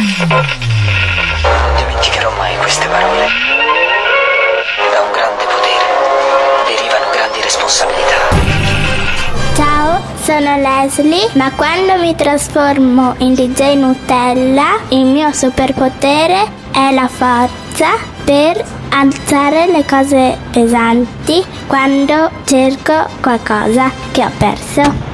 Non dimenticherò mai queste parole. Da un grande potere derivano grandi responsabilità. Ciao, sono Leslie, ma quando mi trasformo in DJ Nutella, il mio superpotere è la forza per alzare le cose pesanti quando cerco qualcosa che ho perso.